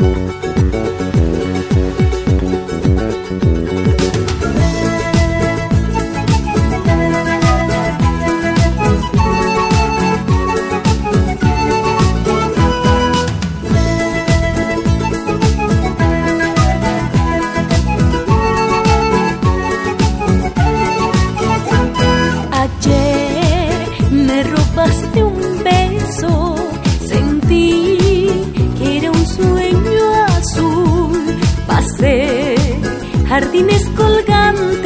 Un beso, sentí que era un sueño azul. Pasé jardines colgantes